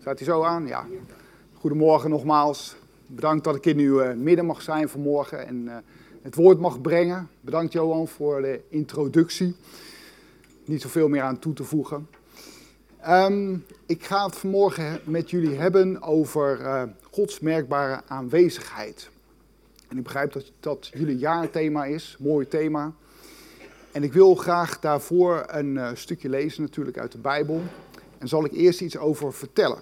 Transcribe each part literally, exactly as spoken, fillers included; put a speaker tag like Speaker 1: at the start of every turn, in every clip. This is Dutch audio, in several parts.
Speaker 1: Staat hij zo aan? Ja. Goedemorgen nogmaals. Bedankt dat ik in uw uh, midden mag zijn vanmorgen en uh, het woord mag brengen. Bedankt Johan voor de introductie. Niet zoveel meer aan toe te voegen. Um, ik ga het vanmorgen met jullie hebben over uh, Gods merkbare aanwezigheid. En ik begrijp dat dat jullie jaarthema is, mooi thema. En ik wil graag daarvoor een uh, stukje lezen natuurlijk uit de Bijbel. En zal ik eerst iets over vertellen.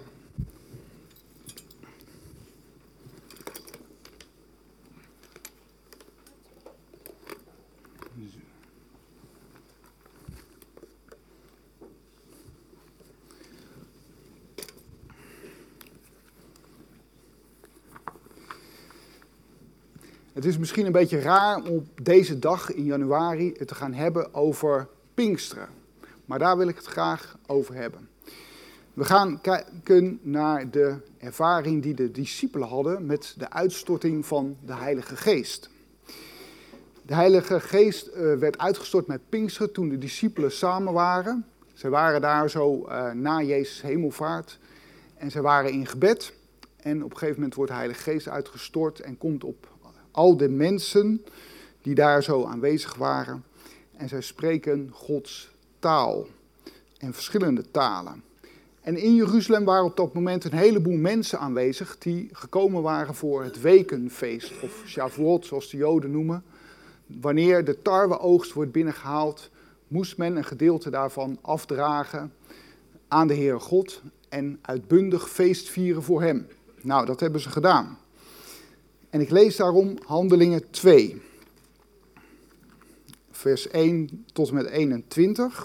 Speaker 1: Het is misschien een beetje raar om op deze dag in januari het te gaan hebben over Pinksteren. Maar daar wil ik het graag over hebben. We gaan kijken naar de ervaring die de discipelen hadden met de uitstorting van de Heilige Geest. De Heilige Geest uh, werd uitgestort met Pinksteren toen de discipelen samen waren. Ze waren daar zo uh, na Jezus' hemelvaart en ze waren in gebed. En op een gegeven moment wordt de Heilige Geest uitgestort en komt op al de mensen die daar zo aanwezig waren. En zij spreken Gods taal en verschillende talen. En in Jeruzalem waren op dat moment een heleboel mensen aanwezig die gekomen waren voor het wekenfeest, of Shavuot zoals de Joden noemen. Wanneer de tarweoogst wordt binnengehaald, moest men een gedeelte daarvan afdragen aan de Heere God en uitbundig feest vieren voor hem. Nou, dat hebben ze gedaan. En ik lees daarom Handelingen twee, vers één tot en met eenentwintig.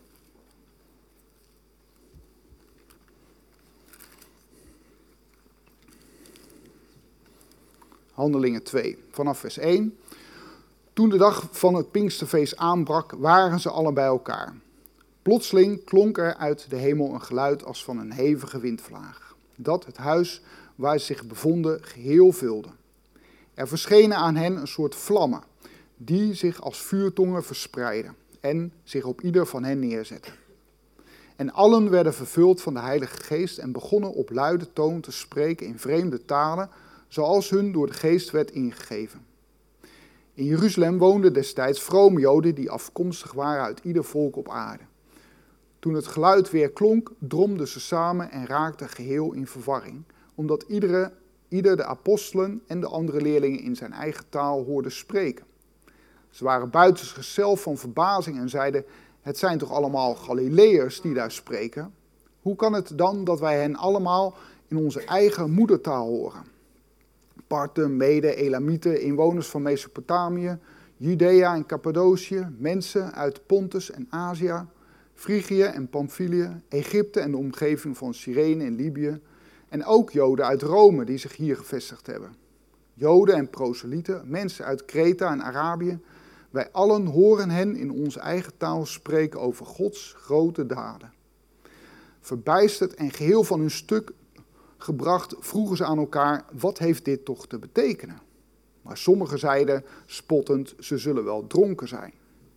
Speaker 1: Handelingen twee, vanaf vers één. Toen de dag van het Pinksterfeest aanbrak, waren ze allen bij elkaar. Plotseling klonk er uit de hemel een geluid als van een hevige windvlaag, dat het huis waar ze zich bevonden geheel vulde. Er verschenen aan hen een soort vlammen, die zich als vuurtongen verspreidden en zich op ieder van hen neerzetten. En allen werden vervuld van de Heilige Geest en begonnen op luide toon te spreken in vreemde talen, zoals hun door de Geest werd ingegeven. In Jeruzalem woonden destijds vrome Joden die afkomstig waren uit ieder volk op aarde. Toen het geluid weer klonk, dromden ze samen en raakten geheel in verwarring, omdat iedere, ieder de apostelen en de andere leerlingen in zijn eigen taal hoorde spreken. Ze waren buiten zichzelf van verbazing en zeiden: het zijn toch allemaal Galileërs die daar spreken? Hoe kan het dan dat wij hen allemaal in onze eigen moedertaal horen? Parten, Meden, Elamieten, inwoners van Mesopotamië, Judea en Cappadocië, mensen uit Pontus en Azië, Frigië en Pamphylië, Egypte en de omgeving van Cyrene en Libië, en ook Joden uit Rome die zich hier gevestigd hebben. Joden en proselieten, mensen uit Kreta en Arabië, wij allen horen hen in onze eigen taal spreken over Gods grote daden. Verbijsterd en geheel van hun stuk gebracht, vroegen ze aan elkaar: wat heeft dit toch te betekenen? Maar sommigen zeiden spottend: ze zullen wel dronken zijn.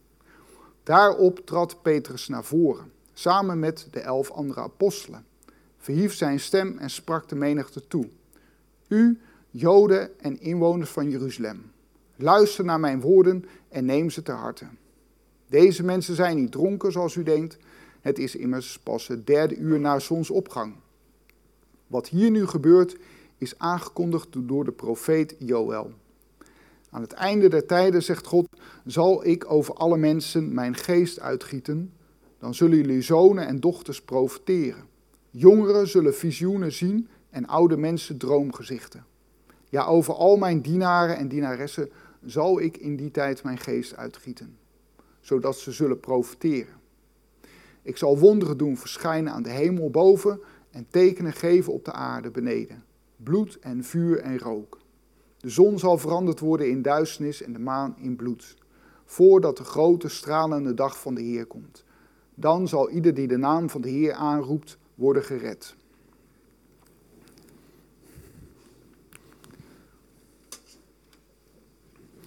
Speaker 1: Daarop trad Petrus naar voren, samen met de elf andere apostelen, verhief zijn stem en sprak de menigte toe: u, Joden en inwoners van Jeruzalem, luister naar mijn woorden en neem ze ter harte. Deze mensen zijn niet dronken zoals u denkt, het is immers pas het derde uur na zonsopgang. Wat hier nu gebeurt is aangekondigd door de profeet Joël. Aan het einde der tijden, zegt God, zal ik over alle mensen mijn geest uitgieten. Dan zullen jullie zonen en dochters profeteren. Jongeren zullen visioenen zien en oude mensen droomgezichten. Ja, over al mijn dienaren en dienaressen zal ik in die tijd mijn geest uitgieten, zodat ze zullen profeteren. Ik zal wonderen doen verschijnen aan de hemel boven en tekenen geven op de aarde beneden, bloed en vuur en rook. De zon zal veranderd worden in duisternis en de maan in bloed, voordat de grote stralende dag van de Heer komt. Dan zal ieder die de naam van de Heer aanroept worden gered.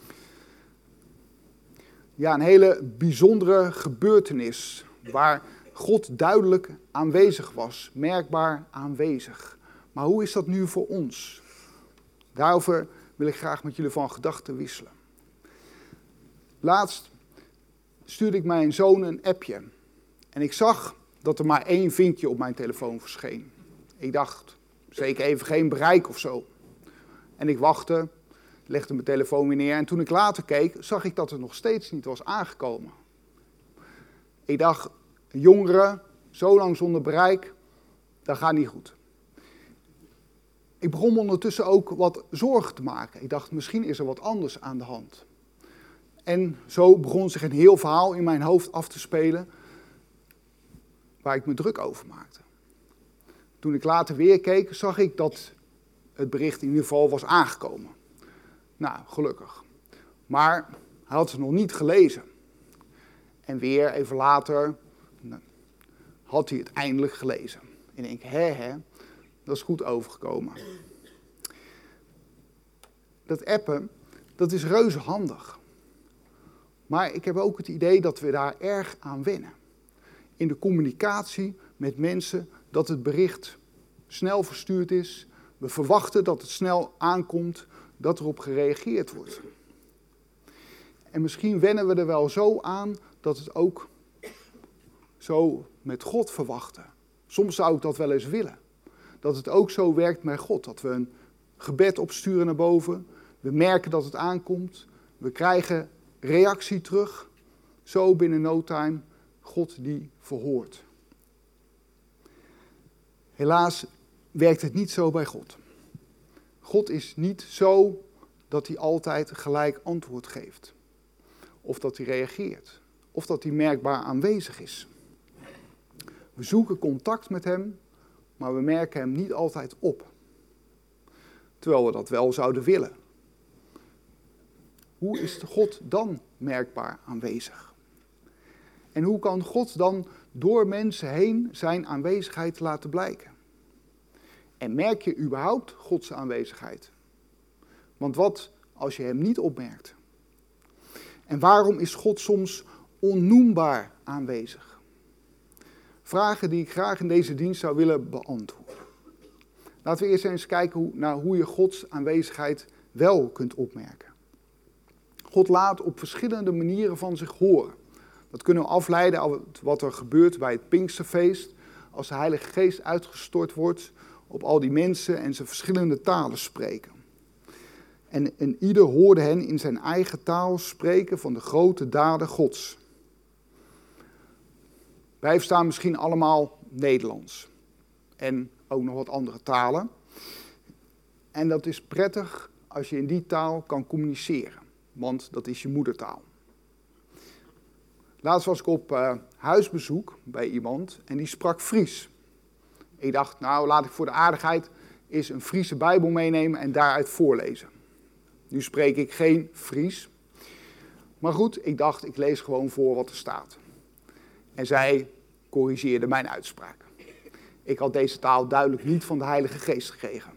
Speaker 1: Ja, een hele bijzondere gebeurtenis waar God duidelijk aanwezig was, merkbaar aanwezig. Maar hoe is dat nu voor ons? Daarover wil ik graag met jullie van gedachten wisselen. Laatst stuurde ik mijn zoon een appje. En ik zag dat er maar één vinkje op mijn telefoon verscheen. Ik dacht, zeker even geen bereik of zo. En ik wachtte, legde mijn telefoon weer neer. En toen ik later keek, zag ik dat het nog steeds niet was aangekomen. Ik dacht, jongeren, zo lang zonder bereik, dat gaat niet goed. Ik begon ondertussen ook wat zorgen te maken. Ik dacht, misschien is er wat anders aan de hand. En zo begon zich een heel verhaal in mijn hoofd af te spelen, waar ik me druk over maakte. Toen ik later weer keek, zag ik dat het bericht in ieder geval was aangekomen. Nou, gelukkig. Maar hij had het nog niet gelezen. En weer, even later, had hij het eindelijk gelezen. En ik denk, hè, hè, dat is goed overgekomen. Dat appen, dat is reuze handig. Maar ik heb ook het idee dat we daar erg aan wennen. In de communicatie met mensen, dat het bericht snel verstuurd is. We verwachten dat het snel aankomt, dat erop gereageerd wordt. En misschien wennen we er wel zo aan dat het ook zo met God verwachten. Soms zou ik dat wel eens willen. Dat het ook zo werkt met God. Dat we een gebed opsturen naar boven. We merken dat het aankomt. We krijgen reactie terug. Zo binnen no time God die verhoort. Helaas werkt het niet zo bij God. God is niet zo dat hij altijd gelijk antwoord geeft. Of dat hij reageert. Of dat hij merkbaar aanwezig is. We zoeken contact met hem, maar we merken hem niet altijd op. Terwijl we dat wel zouden willen. Hoe is God dan merkbaar aanwezig? En hoe kan God dan door mensen heen zijn aanwezigheid laten blijken? En merk je überhaupt Gods aanwezigheid? Want wat als je hem niet opmerkt? En waarom is God soms onnoembaar aanwezig? Vragen die ik graag in deze dienst zou willen beantwoorden. Laten we eerst eens kijken hoe, naar hoe je Gods aanwezigheid wel kunt opmerken. God laat op verschillende manieren van zich horen. Dat kunnen we afleiden uit wat er gebeurt bij het Pinksterfeest. Als de Heilige Geest uitgestort wordt op al die mensen en ze verschillende talen spreken. En, en ieder hoorde hen in zijn eigen taal spreken van de grote daden Gods. Wij verstaan misschien allemaal Nederlands. En ook nog wat andere talen. En dat is prettig als je in die taal kan communiceren. Want dat is je moedertaal. Laatst was ik op uh, huisbezoek bij iemand en die sprak Fries. Ik dacht, nou laat ik voor de aardigheid eens een Friese Bijbel meenemen en daaruit voorlezen. Nu spreek ik geen Fries. Maar goed, ik dacht, ik lees gewoon voor wat er staat. En zij corrigeerde mijn uitspraak. Ik had deze taal duidelijk niet van de Heilige Geest gekregen.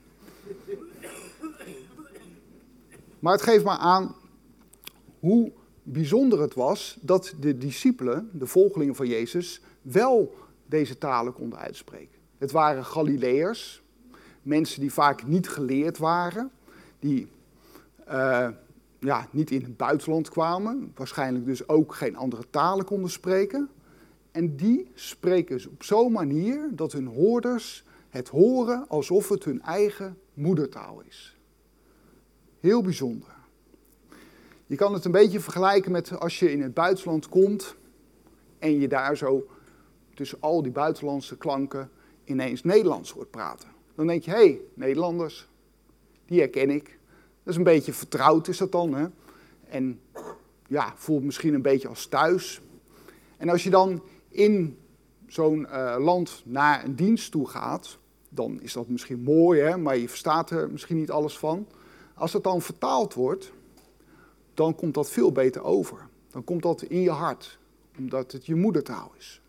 Speaker 1: Maar het geeft maar aan hoe bijzonder het was dat de discipelen, de volgelingen van Jezus, wel deze talen konden uitspreken. Het waren Galileërs, mensen die vaak niet geleerd waren, die uh, ja, niet in het buitenland kwamen, waarschijnlijk dus ook geen andere talen konden spreken. En die spreken op zo'n manier dat hun hoorders het horen alsof het hun eigen moedertaal is. Heel bijzonder. Je kan het een beetje vergelijken met als je in het buitenland komt en je daar zo tussen al die buitenlandse klanken ineens Nederlands hoort praten. Dan denk je, hé, hey, Nederlanders, die herken ik. Dat is een beetje vertrouwd is dat dan, hè? En ja, voelt misschien een beetje als thuis. En als je dan in zo'n uh, land naar een dienst toe gaat, dan is dat misschien mooi, hè? Maar je verstaat er misschien niet alles van. Als het dan vertaald wordt, dan komt dat veel beter over. Dan komt dat in je hart, omdat het je moedertaal is.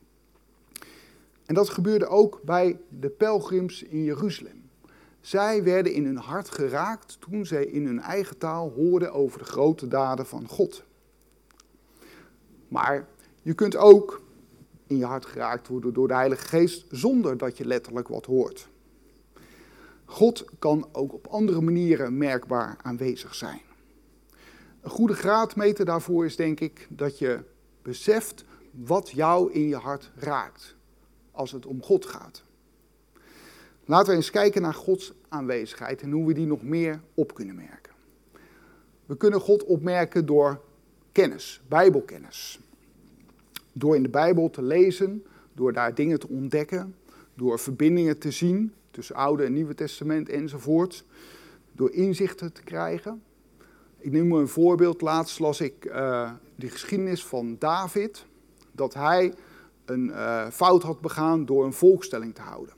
Speaker 1: En dat gebeurde ook bij de pelgrims in Jeruzalem. Zij werden in hun hart geraakt toen zij in hun eigen taal hoorden over de grote daden van God. Maar je kunt ook in je hart geraakt worden door de Heilige Geest, zonder dat je letterlijk wat hoort. God kan ook op andere manieren merkbaar aanwezig zijn. Een goede graadmeter daarvoor is denk ik dat je beseft wat jou in je hart raakt als het om God gaat. Laten we eens kijken naar Gods aanwezigheid en hoe we die nog meer op kunnen merken. We kunnen God opmerken door kennis, Bijbelkennis. Door in de Bijbel te lezen, door daar dingen te ontdekken, door verbindingen te zien tussen Oude en Nieuwe Testament enzovoort, door inzichten te krijgen. Ik neem een voorbeeld. Laatst las ik uh, de geschiedenis van David, dat hij een uh, fout had begaan door een volkstelling te houden.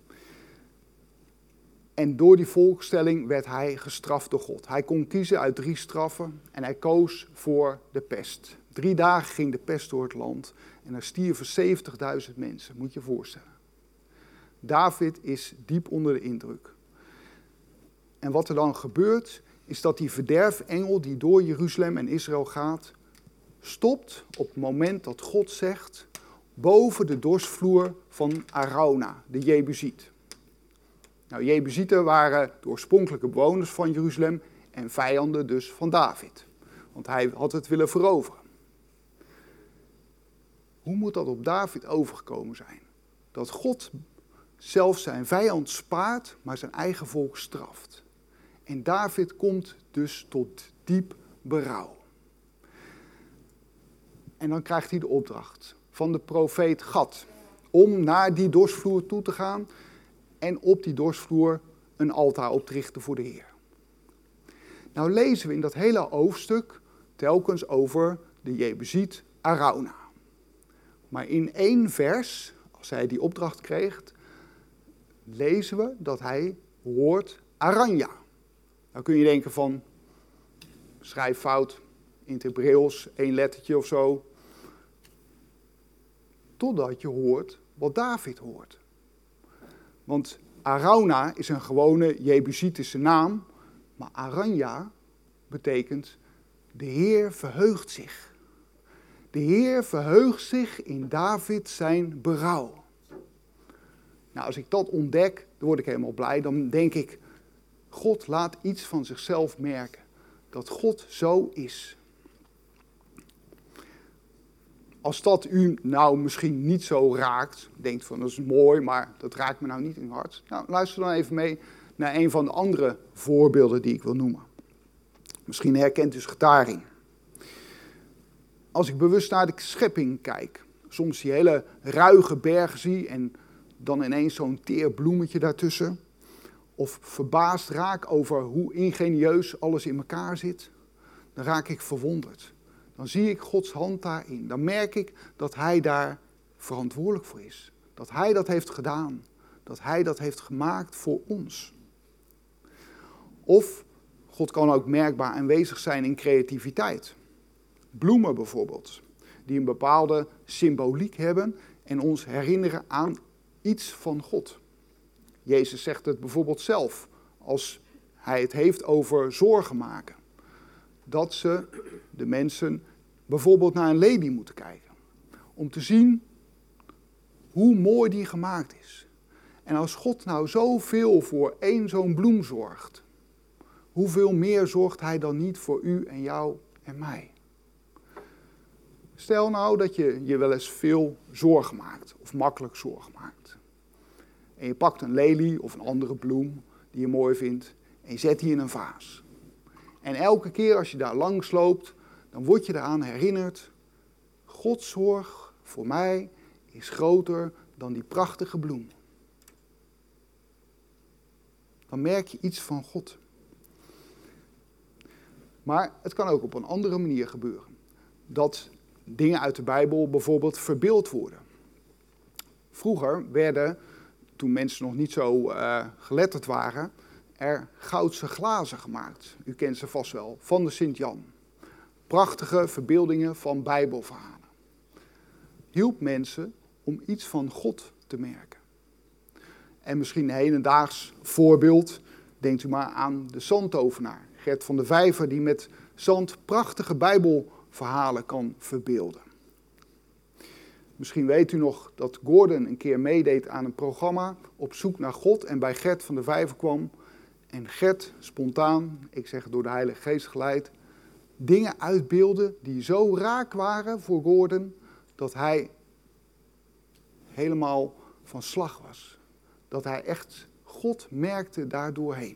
Speaker 1: En door die volkstelling werd hij gestraft door God. Hij kon kiezen uit drie straffen en hij koos voor de pest. Drie dagen ging de pest door het land en er stierven zeventigduizend mensen, moet je je voorstellen. David is diep onder de indruk. En wat er dan gebeurt, is dat die verderfengel die door Jeruzalem en Israël gaat, stopt op het moment dat God zegt, boven de dorsvloer van Arauna, de Jebusiet. Nou, Jebusieten waren de oorspronkelijke bewoners van Jeruzalem en vijanden dus van David. Want hij had het willen veroveren. Hoe moet dat op David overgekomen zijn? Dat God zelfs zijn vijand spaart, maar zijn eigen volk straft. En David komt dus tot diep berouw. En dan krijgt hij de opdracht van de profeet Gad om naar die dorsvloer toe te gaan en op die dorsvloer een altaar op te richten voor de Heer. Nou lezen we in dat hele hoofdstuk telkens over de Jebusiet Arauna. Maar in één vers, als hij die opdracht kreeg, lezen we dat hij hoort Aranja. Nou kun je denken van, schrijffout, in het Hebreeuws, één lettertje of zo. Totdat je hoort wat David hoort. Want Arauna is een gewone Jebusitische naam, maar Aranja betekent de Heer verheugt zich. De Heer verheugt zich in David zijn berouw. Nou, als ik dat ontdek, dan word ik helemaal blij. Dan denk ik, God laat iets van zichzelf merken. Dat God zo is. Als dat u nou misschien niet zo raakt, denkt van dat is mooi, maar dat raakt me nou niet in het hart. Nou, luister dan even mee naar een van de andere voorbeelden die ik wil noemen. Misschien herkent u Schatharing. Als ik bewust naar de schepping kijk, soms die hele ruige bergen zie en dan ineens zo'n teer bloemetje daartussen. Of verbaasd raak over hoe ingenieus alles in elkaar zit, dan raak ik verwonderd. Dan zie ik Gods hand daarin. Dan merk ik dat Hij daar verantwoordelijk voor is. Dat Hij dat heeft gedaan. Dat Hij dat heeft gemaakt voor ons. Of God kan ook merkbaar aanwezig zijn in creativiteit. Bloemen bijvoorbeeld, die een bepaalde symboliek hebben en ons herinneren aan iets van God. Jezus zegt het bijvoorbeeld zelf, als hij het heeft over zorgen maken. Dat ze, de mensen, bijvoorbeeld naar een lelie moeten kijken. Om te zien hoe mooi die gemaakt is. En als God nou zoveel voor één zo'n bloem zorgt, hoeveel meer zorgt hij dan niet voor u en jou en mij? Stel nou dat je je wel eens veel zorgen maakt, of makkelijk zorgen maakt. En je pakt een lelie of een andere bloem die je mooi vindt en je zet die in een vaas. En elke keer als je daar langs loopt, dan word je eraan herinnerd, Gods zorg voor mij is groter dan die prachtige bloem. Dan merk je iets van God. Maar het kan ook op een andere manier gebeuren. Dat dingen uit de Bijbel bijvoorbeeld verbeeld worden. Vroeger werden, toen mensen nog niet zo uh, geletterd waren, er goudse glazen gemaakt. U kent ze vast wel, van de Sint-Jan. Prachtige verbeeldingen van Bijbelverhalen. Hielp mensen om iets van God te merken. En misschien een hedendaags voorbeeld, denkt u maar aan de zandtovenaar. Gert van de Vijver, die met zand prachtige Bijbelverhalen kan verbeelden. Misschien weet u nog dat Gordon een keer meedeed aan een programma op zoek naar God en bij Gert van de Vijver kwam. En Gert spontaan, ik zeg het door de Heilige Geest geleid, dingen uitbeelde die zo raak waren voor Gordon dat hij helemaal van slag was. Dat hij echt God merkte daardoorheen.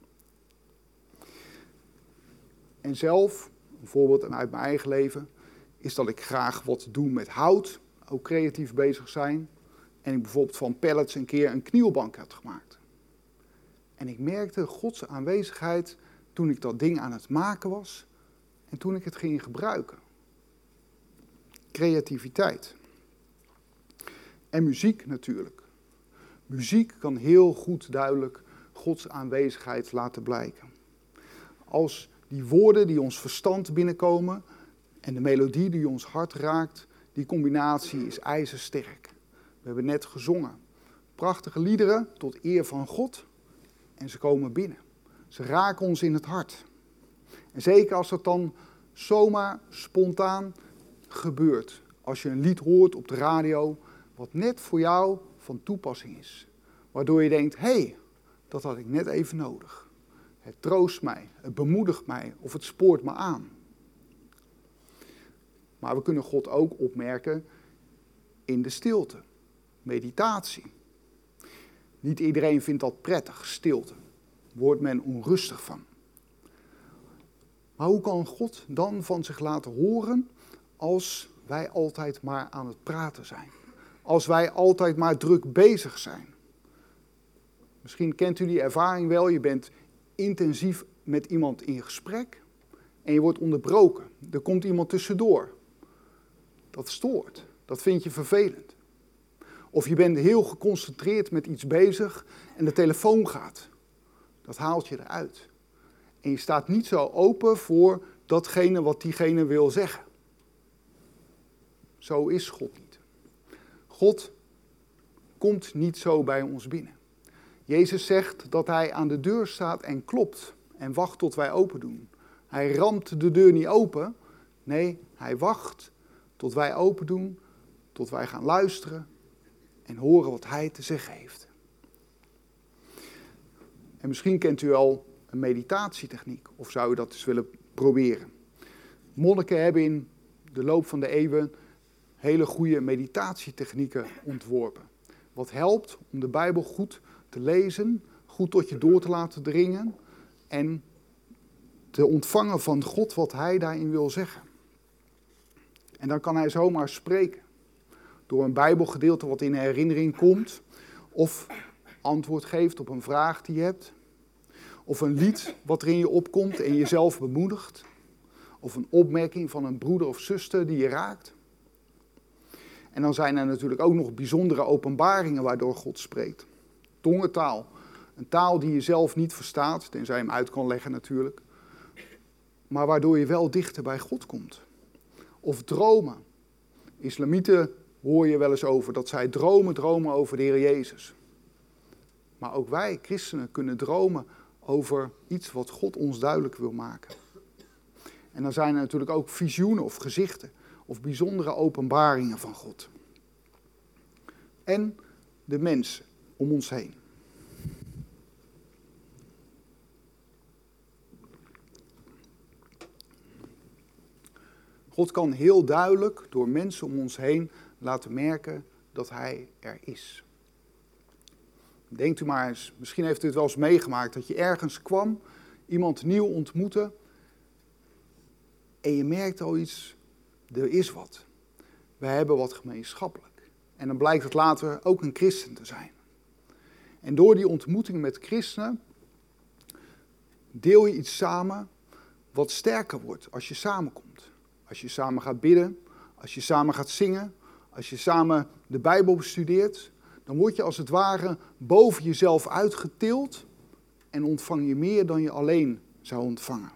Speaker 1: En zelf, een voorbeeld uit mijn eigen leven, is dat ik graag wat doe met hout, ook creatief bezig zijn. En ik bijvoorbeeld van pallets een keer een knielbank had gemaakt. En ik merkte Gods aanwezigheid toen ik dat ding aan het maken was en toen ik het ging gebruiken. Creativiteit. En muziek natuurlijk. Muziek kan heel goed duidelijk Gods aanwezigheid laten blijken. Als die woorden die ons verstand binnenkomen en de melodie die ons hart raakt, die combinatie is ijzersterk. We hebben net gezongen. Prachtige liederen tot eer van God en ze komen binnen. Ze raken ons in het hart. En zeker als dat dan zomaar spontaan gebeurt. Als je een lied hoort op de radio wat net voor jou van toepassing is. Waardoor je denkt, hé, hey, dat had ik net even nodig. Het troost mij, het bemoedigt mij of het spoort me aan. Maar we kunnen God ook opmerken in de stilte, meditatie. Niet iedereen vindt dat prettig, stilte. Wordt men onrustig van. Maar hoe kan God dan van zich laten horen als wij altijd maar aan het praten zijn? Als wij altijd maar druk bezig zijn? Misschien kent u die ervaring wel, je bent intensief met iemand in gesprek en je wordt onderbroken. Er komt iemand tussendoor. Dat stoort, dat vind je vervelend. Of je bent heel geconcentreerd met iets bezig en de telefoon gaat. Dat haalt je eruit. En je staat niet zo open voor datgene wat diegene wil zeggen. Zo is God niet. God komt niet zo bij ons binnen. Jezus zegt dat hij aan de deur staat en klopt en wacht tot wij open doen. Hij ramt de deur niet open. Nee, hij wacht tot wij open doen, tot wij gaan luisteren en horen wat hij te zeggen heeft. En misschien kent u al een meditatietechniek of zou u dat eens willen proberen. Monniken hebben in de loop van de eeuwen hele goede meditatietechnieken ontworpen. Wat helpt om de Bijbel goed te lezen, goed tot je door te laten dringen en te ontvangen van God wat hij daarin wil zeggen. En dan kan hij zomaar spreken. Door een Bijbelgedeelte wat in herinnering komt. Of antwoord geeft op een vraag die je hebt. Of een lied wat er in je opkomt en jezelf bemoedigt. Of een opmerking van een broeder of zuster die je raakt. En dan zijn er natuurlijk ook nog bijzondere openbaringen waardoor God spreekt. Tongentaal. Een taal die je zelf niet verstaat, tenzij je hem uit kan leggen natuurlijk. Maar waardoor je wel dichter bij God komt. Of dromen. Islamieten hoor je wel eens over dat zij dromen, dromen over de Heer Jezus. Maar ook wij, christenen, kunnen dromen over iets wat God ons duidelijk wil maken. En dan zijn er natuurlijk ook visioenen of gezichten of bijzondere openbaringen van God. En de mensen om ons heen. God kan heel duidelijk door mensen om ons heen laten merken dat hij er is. Denkt u maar eens, misschien heeft u het wel eens meegemaakt dat je ergens kwam, iemand nieuw ontmoette en je merkt al iets, er is wat. We hebben wat gemeenschappelijk. En dan blijkt het later ook een christen te zijn. En door die ontmoeting met christenen deel je iets samen wat sterker wordt als je samenkomt. Als je samen gaat bidden, als je samen gaat zingen, als je samen de Bijbel bestudeert, dan word je als het ware boven jezelf uitgetild en ontvang je meer dan je alleen zou ontvangen.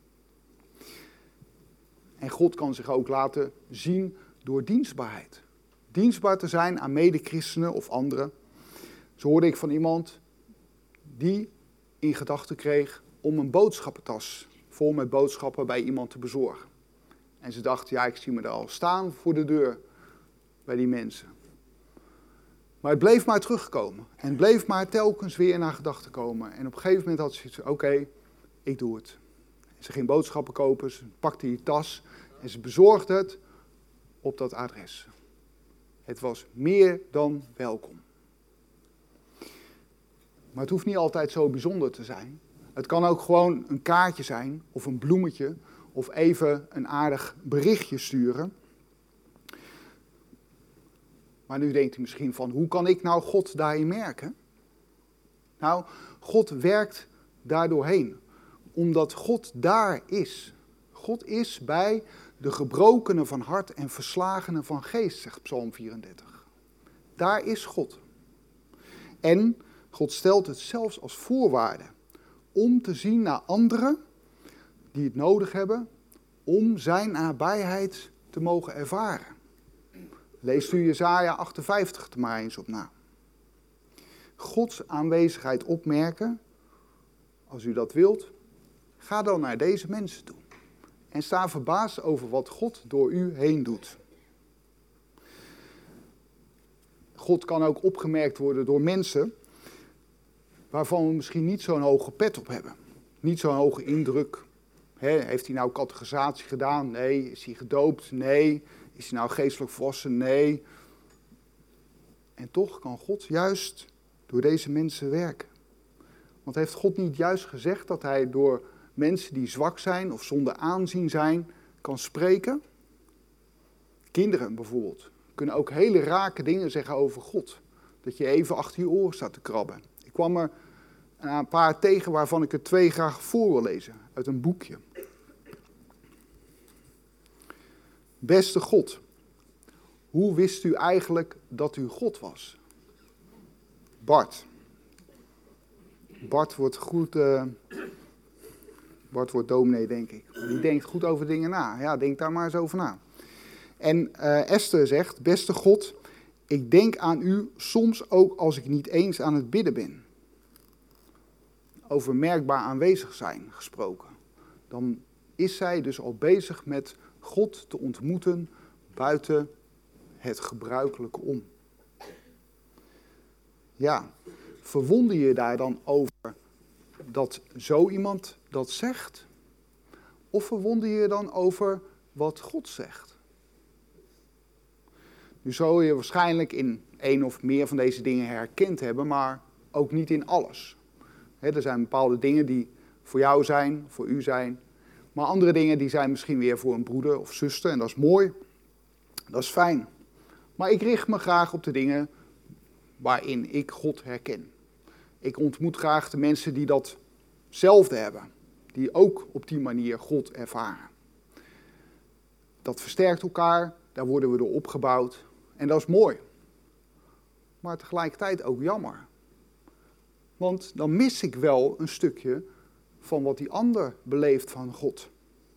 Speaker 1: En God kan zich ook laten zien door dienstbaarheid. Dienstbaar te zijn aan medechristenen of anderen. Zo hoorde ik van iemand die in gedachten kreeg om een boodschappentas vol met boodschappen bij iemand te bezorgen. En ze dacht, ja, ik zie me daar al staan voor de deur. bij die mensen. Maar het bleef maar terugkomen. En het bleef maar telkens weer naar gedachten komen. En op een gegeven moment had ze zoiets van, oké, okay, ik doe het. Ze ging boodschappen kopen, ze pakte die tas en ze bezorgde het op dat adres. Het was meer dan welkom. Maar het hoeft niet altijd zo bijzonder te zijn. Het kan ook gewoon een kaartje zijn, of een bloemetje, of even een aardig berichtje sturen. Maar nu denkt u misschien van, hoe kan ik nou God daarin merken? Nou, God werkt daardoorheen, omdat God daar is. God is bij de gebrokenen van hart en verslagenen van geest, zegt Psalm vierendertig. Daar is God. En God stelt het zelfs als voorwaarde om te zien naar anderen die het nodig hebben om zijn nabijheid te mogen ervaren. Leest u Jesaja achtenvijftig er maar eens op na. Gods aanwezigheid opmerken, als u dat wilt, ga dan naar deze mensen toe. En sta verbaasd over wat God door u heen doet. God kan ook opgemerkt worden door mensen waarvan we misschien niet zo'n hoge pet op hebben. Niet zo'n hoge indruk. He, heeft hij nou catechisatie gedaan? Nee. Is hij gedoopt? Nee. Is hij nou geestelijk volwassen? Nee. En toch kan God juist door deze mensen werken. Want heeft God niet juist gezegd dat hij door mensen die zwak zijn of zonder aanzien zijn, kan spreken? Kinderen bijvoorbeeld kunnen ook hele rake dingen zeggen over God. Dat je even achter je oren staat te krabben. Ik kwam er een paar tegen waarvan ik er twee graag voor wil lezen. Uit een boekje. Beste God, hoe wist u eigenlijk dat u God was? Bart. Bart wordt goed... Uh, Bart wordt dominee, denk ik. Die denkt goed over dingen na. Ja, denk daar maar eens over na. En uh, Esther zegt, beste God, ik denk aan u soms ook als ik niet eens aan het bidden ben. Over merkbaar aanwezig zijn gesproken. Dan is zij dus al bezig met God te ontmoeten buiten het gebruikelijke om. Ja, verwonder je daar dan over dat zo iemand dat zegt? Of verwonder je je dan over wat God zegt? Nu zul je waarschijnlijk in één of meer van deze dingen herkend hebben, maar ook niet in alles. He, er zijn bepaalde dingen die voor jou zijn, voor u zijn. Maar andere dingen die zijn misschien weer voor een broeder of zuster. En dat is mooi. Dat is fijn. Maar ik richt me graag op de dingen waarin ik God herken. Ik ontmoet graag de mensen die datzelfde hebben. Die ook op die manier God ervaren. Dat versterkt elkaar. Daar worden we door opgebouwd. En dat is mooi. Maar tegelijkertijd ook jammer. Want dan mis ik wel een stukje van wat die ander beleeft van God.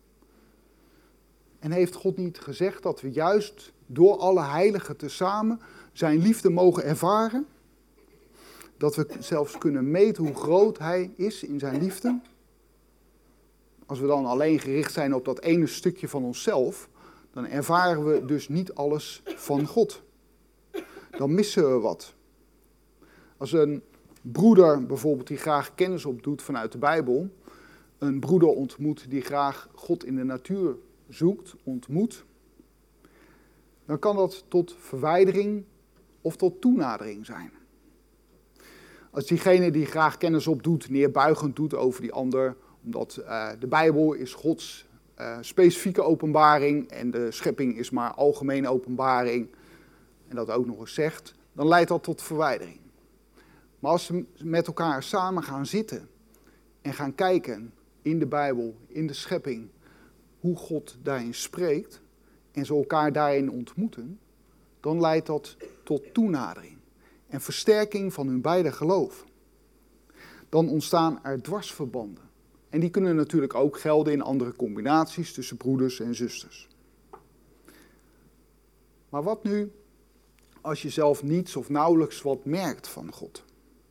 Speaker 1: En heeft God niet gezegd dat we juist door alle heiligen tezamen zijn liefde mogen ervaren? Dat we zelfs kunnen meten hoe groot hij is in zijn liefde? Als we dan alleen gericht zijn op dat ene stukje van onszelf, dan ervaren we dus niet alles van God. Dan missen we wat. Als een broeder bijvoorbeeld die graag kennis opdoet vanuit de Bijbel, een broeder ontmoet die graag God in de natuur zoekt, ontmoet, dan kan dat tot verwijdering of tot toenadering zijn. Als diegene die graag kennis opdoet, neerbuigend doet over die ander, omdat uh, de Bijbel is Gods uh, specifieke openbaring en de schepping is maar algemene openbaring, en dat ook nog eens zegt, dan leidt dat tot verwijdering. Maar als ze met elkaar samen gaan zitten en gaan kijken in de Bijbel, in de schepping, hoe God daarin spreekt en ze elkaar daarin ontmoeten, dan leidt dat tot toenadering en versterking van hun beide geloof. Dan ontstaan er dwarsverbanden. En die kunnen natuurlijk ook gelden in andere combinaties tussen broeders en zusters. Maar wat nu als je zelf niets of nauwelijks wat merkt van God?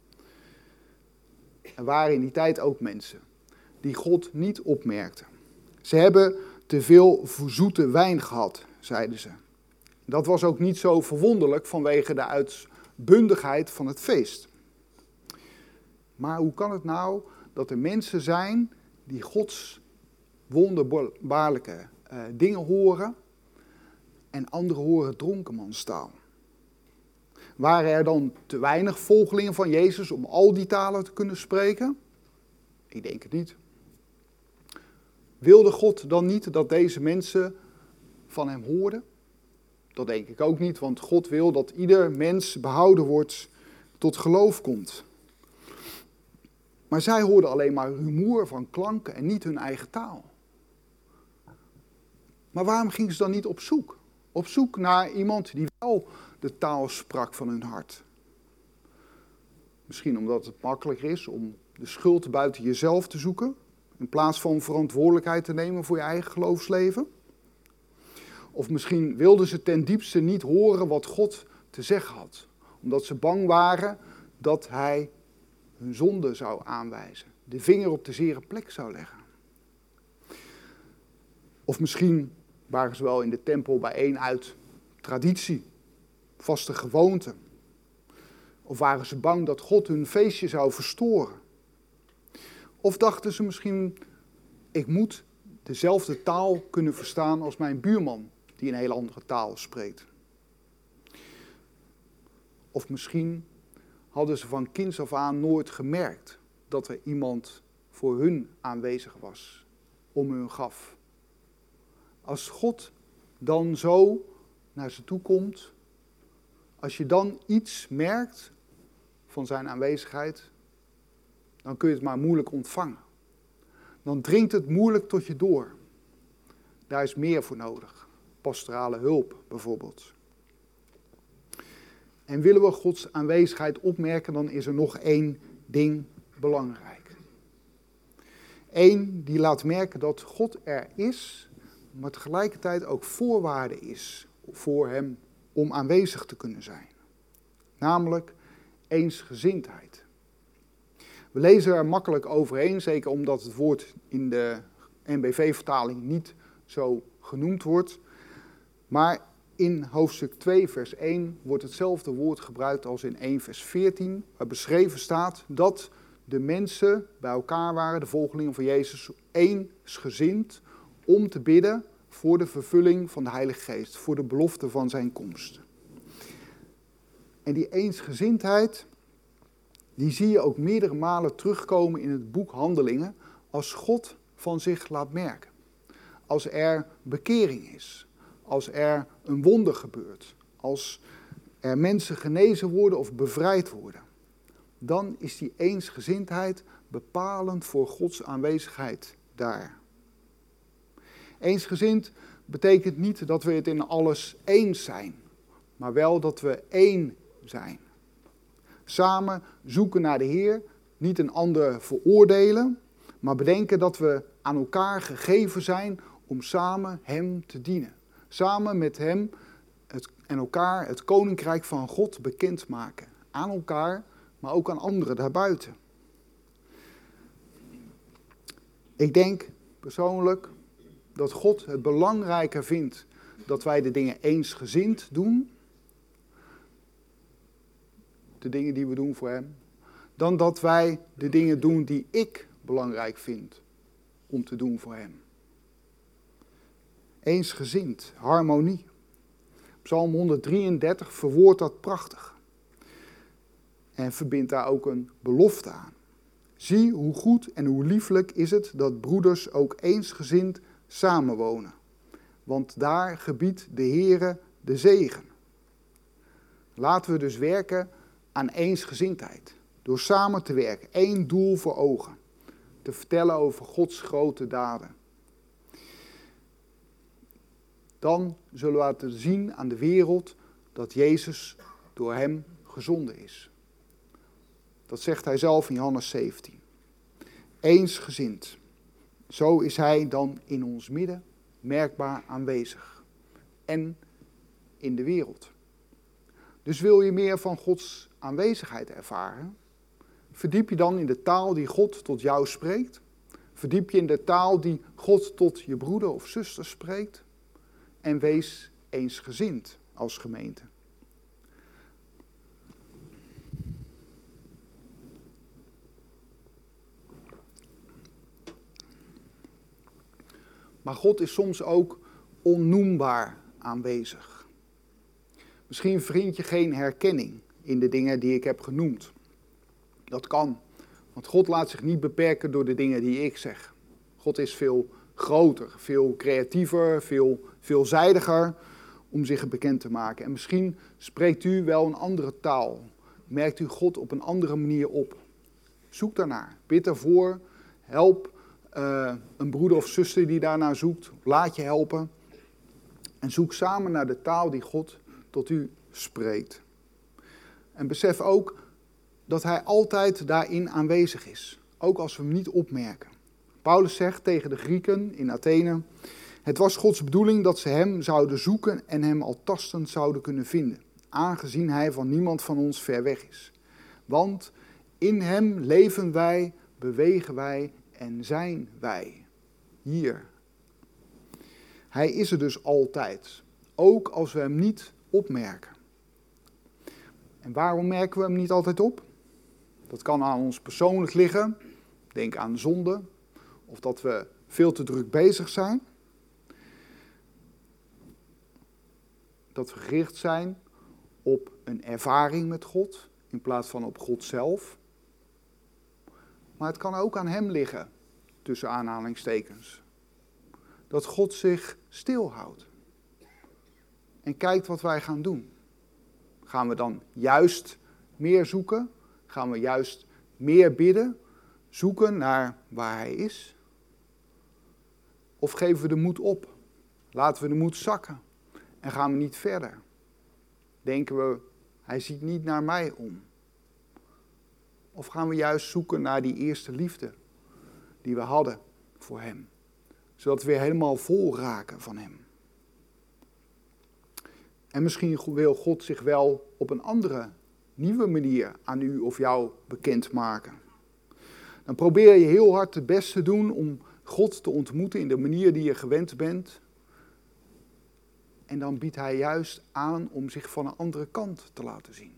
Speaker 1: Er waren in die tijd ook mensen die God niet opmerkten. Ze hebben te veel zoete wijn gehad, zeiden ze. Dat was ook niet zo verwonderlijk vanwege de uitbundigheid van het feest. Maar hoe kan het nou dat er mensen zijn die Gods wonderbaarlijke uh, dingen horen en anderen horen dronkenmanstaal? Waren er dan te weinig volgelingen van Jezus om al die talen te kunnen spreken? Ik denk het niet. Wilde God dan niet dat deze mensen van hem hoorden? Dat denk ik ook niet, want God wil dat ieder mens behouden wordt, tot geloof komt. Maar zij hoorden alleen maar rumoer van klanken en niet hun eigen taal. Maar waarom gingen ze dan niet op zoek? Op zoek naar iemand die wel de taal sprak van hun hart. Misschien omdat het makkelijker is om de schuld buiten jezelf te zoeken, in plaats van verantwoordelijkheid te nemen voor je eigen geloofsleven. Of misschien wilden ze ten diepste niet horen wat God te zeggen had, omdat ze bang waren dat hij hun zonde zou aanwijzen, de vinger op de zere plek zou leggen. Of misschien waren ze wel in de tempel bijeen uit traditie, vaste gewoonte. Of waren ze bang dat God hun feestje zou verstoren. Of dachten ze misschien, ik moet dezelfde taal kunnen verstaan als mijn buurman, die een hele andere taal spreekt. Of misschien hadden ze van kinds af aan nooit gemerkt dat er iemand voor hun aanwezig was, om hun gaf. Als God dan zo naar ze toe komt, als je dan iets merkt van zijn aanwezigheid, dan kun je het maar moeilijk ontvangen. Dan dringt het moeilijk tot je door. Daar is meer voor nodig. Pastorale hulp bijvoorbeeld. En willen we Gods aanwezigheid opmerken, dan is er nog één ding belangrijk. Eén die laat merken dat God er is, maar tegelijkertijd ook voorwaarde is voor hem om aanwezig te kunnen zijn. Namelijk eensgezindheid. We lezen er makkelijk overheen, zeker omdat het woord in de N B V-vertaling niet zo genoemd wordt. Maar in hoofdstuk twee, vers één, wordt hetzelfde woord gebruikt als in één, vers veertien, waar beschreven staat dat de mensen bij elkaar waren, de volgelingen van Jezus, eensgezind om te bidden voor de vervulling van de Heilige Geest, voor de belofte van zijn komst. En die eensgezindheid, die zie je ook meerdere malen terugkomen in het boek Handelingen, als God van zich laat merken. Als er bekering is, als er een wonder gebeurt, als er mensen genezen worden of bevrijd worden. Dan is die eensgezindheid bepalend voor Gods aanwezigheid daar. Eensgezind betekent niet dat we het in alles eens zijn, maar wel dat we één zijn. Samen zoeken naar de Heer, niet een ander veroordelen, maar bedenken dat we aan elkaar gegeven zijn om samen Hem te dienen. Samen met Hem het, en elkaar het Koninkrijk van God bekendmaken. Aan elkaar, maar ook aan anderen daarbuiten. Ik denk persoonlijk dat God het belangrijker vindt dat wij de dingen eensgezind doen, de dingen die we doen voor Hem, dan dat wij de dingen doen die ik belangrijk vind om te doen voor Hem. Eensgezind, harmonie. Psalm honderddrieëndertig verwoordt dat prachtig. En verbindt daar ook een belofte aan. Zie hoe goed en hoe lieflijk is het dat broeders ook eensgezind samenwonen. Want daar gebiedt de Heere de zegen. Laten we dus werken aan eensgezindheid. Door samen te werken, één doel voor ogen. Te vertellen over Gods grote daden. Dan zullen we laten zien aan de wereld dat Jezus door Hem gezonden is. Dat zegt Hij zelf in Johannes zeventien. Eensgezind. Zo is Hij dan in ons midden merkbaar aanwezig. En in de wereld. Dus wil je meer van Gods aanwezigheid ervaren? Verdiep je dan in de taal die God tot jou spreekt? Verdiep je in de taal die God tot je broeder of zuster spreekt? En wees eensgezind als gemeente. Maar God is soms ook onnoembaar aanwezig. Misschien vind je geen herkenning in de dingen die ik heb genoemd. Dat kan, want God laat zich niet beperken door de dingen die ik zeg. God is veel groter, veel creatiever, veel veelzijdiger om zich bekend te maken. En misschien spreekt u wel een andere taal. Merkt u God op een andere manier op. Zoek daarnaar, bid ervoor, help uh, een broeder of zuster die daarnaar zoekt. Laat je helpen. En zoek samen naar de taal die God tot u spreekt. En besef ook dat hij altijd daarin aanwezig is. Ook als we hem niet opmerken. Paulus zegt tegen de Grieken in Athene: het was Gods bedoeling dat ze hem zouden zoeken en hem al tastend zouden kunnen vinden. Aangezien hij van niemand van ons ver weg is. Want in hem leven wij, bewegen wij en zijn wij. Hier. Hij is er dus altijd. Ook als we hem niet opmerken. En waarom merken we hem niet altijd op? Dat kan aan ons persoonlijk liggen. Denk aan zonde. Of dat we veel te druk bezig zijn. Dat we gericht zijn op een ervaring met God. In plaats van op God zelf. Maar het kan ook aan hem liggen. Tussen aanhalingstekens. Dat God zich stilhoudt. En kijkt wat wij gaan doen. Gaan we dan juist meer zoeken? Gaan we juist meer bidden? Zoeken naar waar hij is? Of geven we de moed op? Laten we de moed zakken? En gaan we niet verder? Denken we, hij ziet niet naar mij om? Of gaan we juist zoeken naar die eerste liefde die we hadden voor hem? Zodat we weer helemaal vol raken van hem. En misschien wil God zich wel op een andere, nieuwe manier aan u of jou bekendmaken. Dan probeer je heel hard het best te doen om God te ontmoeten in de manier die je gewend bent. En dan biedt hij juist aan om zich van een andere kant te laten zien.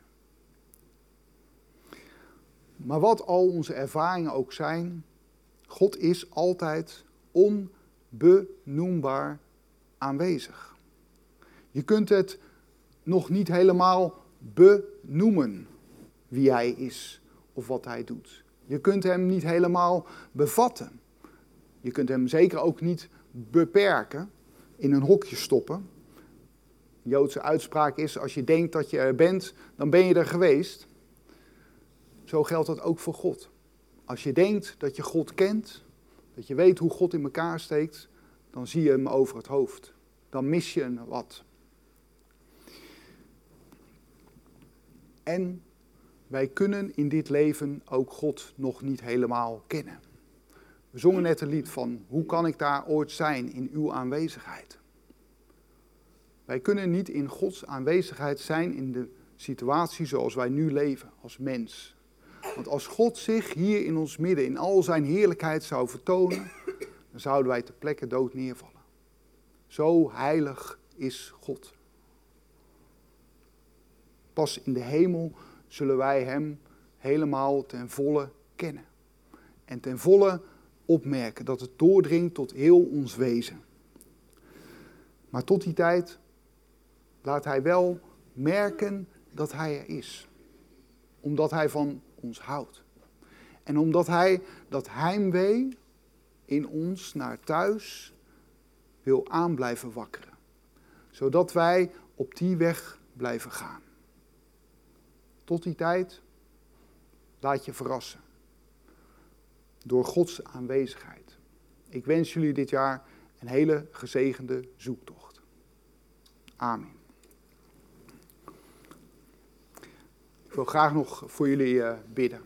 Speaker 1: Maar wat al onze ervaringen ook zijn, God is altijd onbenoembaar aanwezig. Je kunt het nog niet helemaal benoemen wie hij is of wat hij doet. Je kunt hem niet helemaal bevatten. Je kunt hem zeker ook niet beperken, in een hokje stoppen. De Joodse uitspraak is, als je denkt dat je er bent, dan ben je er geweest. Zo geldt dat ook voor God. Als je denkt dat je God kent, dat je weet hoe God in elkaar steekt, dan zie je hem over het hoofd. Dan mis je wat. En wij kunnen in dit leven ook God nog niet helemaal kennen. We zongen net een lied van, hoe kan ik daar ooit zijn in uw aanwezigheid? Wij kunnen niet in Gods aanwezigheid zijn in de situatie zoals wij nu leven, als mens. Want als God zich hier in ons midden, in al zijn heerlijkheid zou vertonen, dan zouden wij ter plekke dood neervallen. Zo heilig is God. Pas in de hemel zullen wij hem helemaal ten volle kennen. En ten volle opmerken dat het doordringt tot heel ons wezen. Maar tot die tijd laat hij wel merken dat hij er is. Omdat hij van ons houdt. En omdat hij dat heimwee in ons naar thuis wil aan blijven wakkeren. Zodat wij op die weg blijven gaan. Tot die tijd, laat je verrassen. Door Gods aanwezigheid. Ik wens jullie dit jaar een hele gezegende zoektocht. Amen. Ik wil graag nog voor jullie uh, bidden.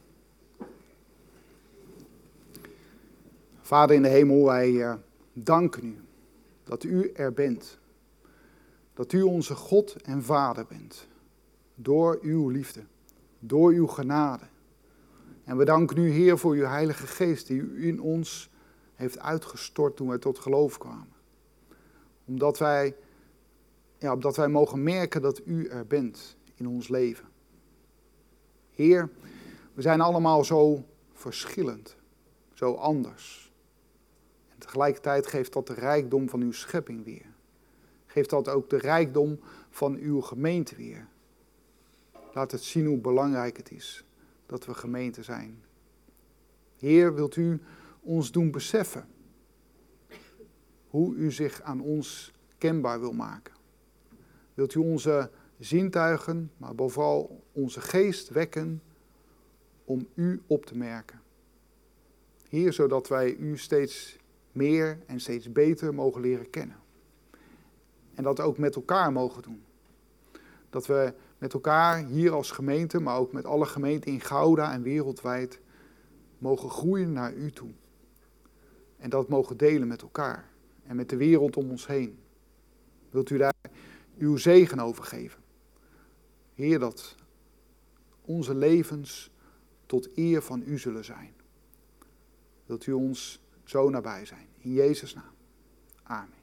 Speaker 1: Vader in de hemel, wij uh, danken u dat u er bent. Dat u onze God en Vader bent. Door uw liefde, door uw genade. En we danken u, Heer, voor uw Heilige Geest die u in ons heeft uitgestort toen wij tot geloof kwamen. Omdat wij ja, opdat wij mogen merken dat u er bent in ons leven. Heer, we zijn allemaal zo verschillend, zo anders. En tegelijkertijd geeft dat de rijkdom van uw schepping weer. Geeft dat ook de rijkdom van uw gemeente weer. Laat het zien hoe belangrijk het is dat we gemeente zijn. Heer, wilt u ons doen beseffen hoe u zich aan ons kenbaar wil maken. Wilt u onze zintuigen, maar bovenal onze geest wekken om u op te merken. Heer, zodat wij u steeds meer en steeds beter mogen leren kennen. En dat ook met elkaar mogen doen. Dat we met elkaar hier als gemeente, maar ook met alle gemeenten in Gouda en wereldwijd, mogen groeien naar u toe. En dat mogen delen met elkaar en met de wereld om ons heen. Wilt u daar uw zegen over geven? Heer, dat onze levens tot eer van u zullen zijn. Wilt u ons zo nabij zijn. In Jezus' naam. Amen.